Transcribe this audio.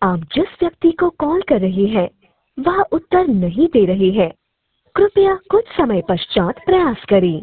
आप जिस व्यक्ति को कॉल कर रही हैं वह उत्तर नहीं दे रही है। कृपया कुछ समय पश्चात प्रयास करें।